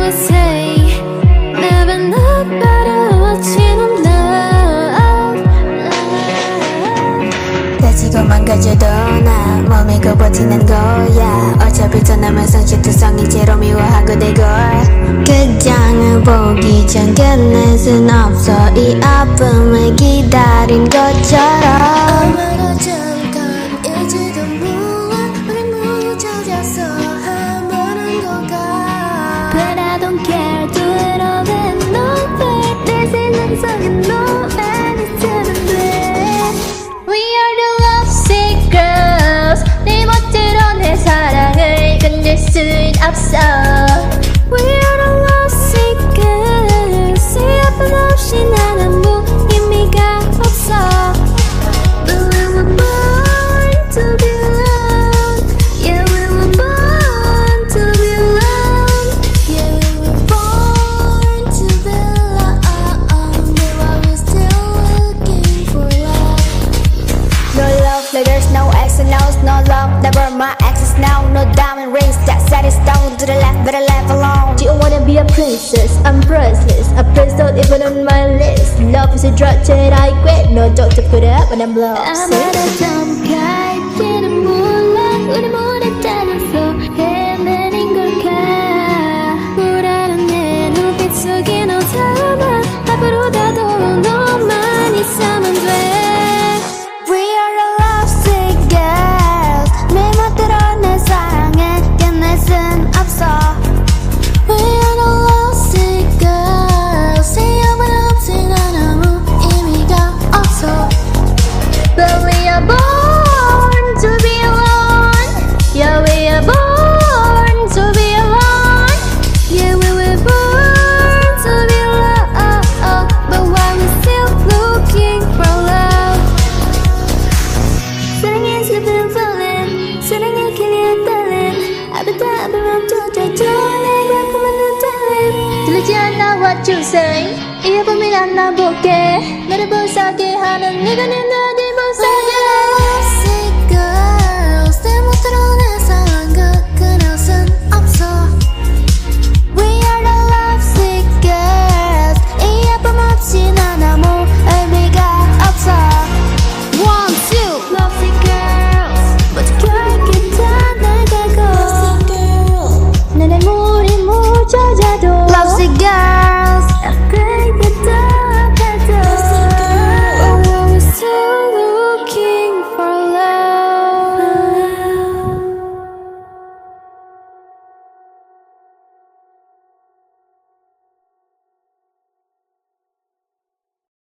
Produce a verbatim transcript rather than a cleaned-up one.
would say never not better watching on love. 다치고 망가져도 나 몸이고 버티는 거야. 어차피 떠나면 상실투성이 채로 미워하고 대걸. 그 장을 보기 전 끝낼 순 없어. 이 아픔을 기다린 것처럼. 아마도 잠깐일지도 몰라. 우리 묻혀져서 한번은 걸까. But I don't care. Do it all and no way. 내 세상 속에 no anything 돼. We are the lovesick girls. 네 멋대로 내 사랑을 건질 순 없어. We are the lovesick girls. 네 아픔 없이 난 아무 의미가 없어. But we were born to be loved. Yeah, we were born to be loved. Yeah, we were born to be loved. But why we still looking for love? No love letters, no X and O's, no love, never my exes now. No diamond rings that set in stone. To the left, better left alone. Do you wanna be a princess? I'm priceless. A prince not even on my list. Love is a drug that I quit. No joke to put up when I'm lost. 아마도 잠깐일지는 몰라. 우리 모두 따라서 헤매는 걸까. 불안한 내 눈빛 속에 너 담아. 앞으로 가도 너만 있으면 돼. We are the lovesick girls. 내 멋대로 내 사랑을 끝낼 순 없어. We are the lovesick girls. 내 영혼 없이 난 아무 의미가 없어. But we are born to be alone. Yeah, we are born to be alone. Yeah, we were born to be alone. But why we still looking for love? 사랑해 슬픈 falling. 사랑해 killing darling. 아무도 안 멈춰줘. 내가 품은 darling. 들리지 않아 what you say. 이어보면 안 나볼게. 너를 불쌍하게 하는 네가 내